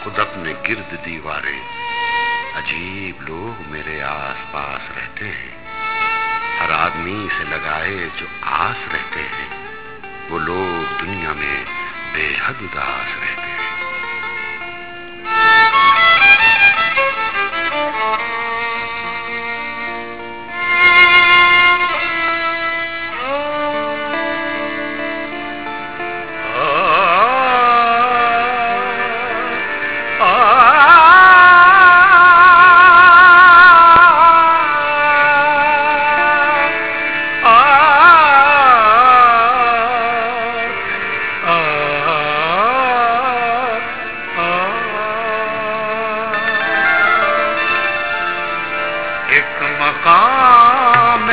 خود اپنے گرد دیواریں، عجیب لوگ میرے آس پاس رہتے ہیں، ہر آدمی سے لگائے جو آس رہتے ہیں، وہ لوگ دنیا میں بے حد اداس رہتے ہیں۔ ایک مقام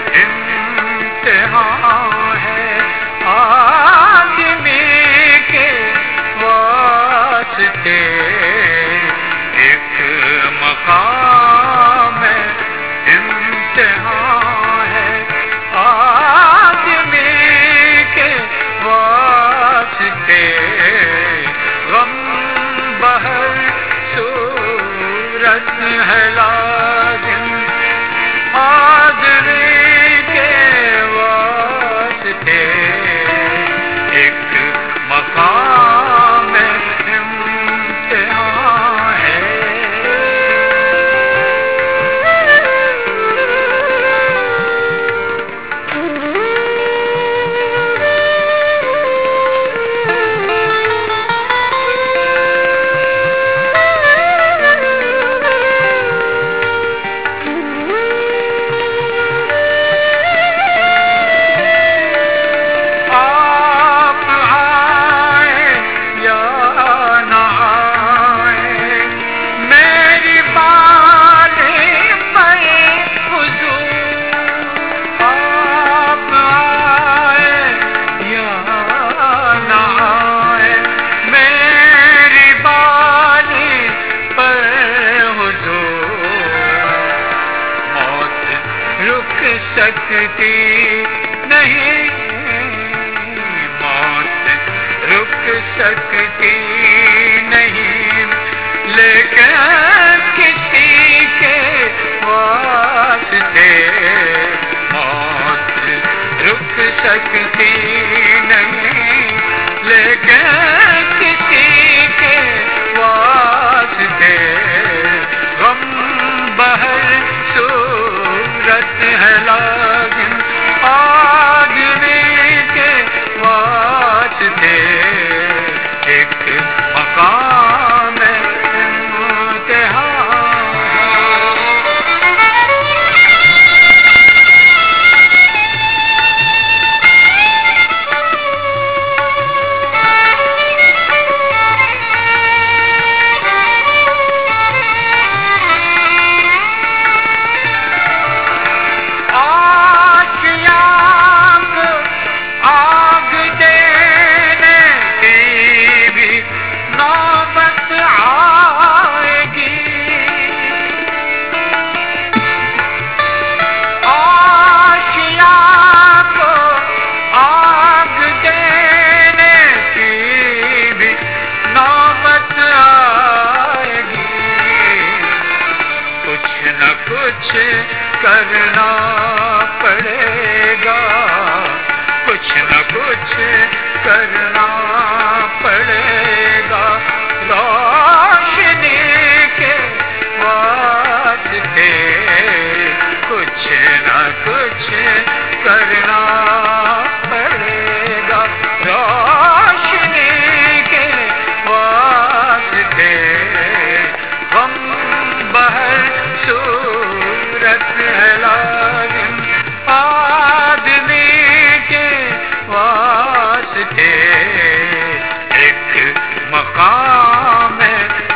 امتحان ہے آدمی کے واسطے، ایک مقام امتحان ہے آدمی کے واسطے، غم بہر صورت ہے لازم آدمی کے واسطے، ایک مقام امتحان ہے۔ سکتی نہیں موت، رک سکتی نہیں، لیکن کسی کے واسطے موت رک سکتی نہیں، لیکن کسی کے واسطے، غم بہر صورت ہے لازم آدمی کے واسطے، ایک مقام امتحان کچھ کرنا پڑے گا، کچھ نہ کچھ کرنا پڑے گا، روشنی کے واسطے کچھ نہ کچھ کرنا پڑے گا، روشنی کے واسطے، غم بہر صورت ہے لازم آدمی کے واسطے، ایک مقام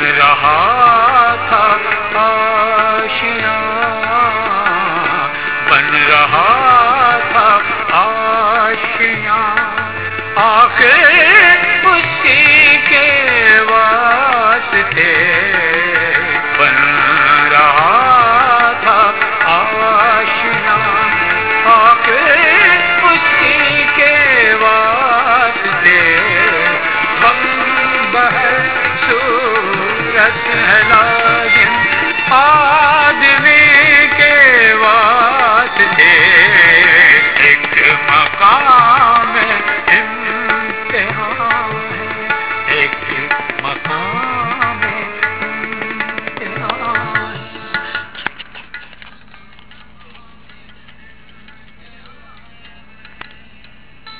رہا تھا آشیاں، بن رہا تھا آشیاں، آخر اسی کے واسطے بن رہا تھا آشیاں، آخر اسی کے واسطے غم بہر صورت ہے لازم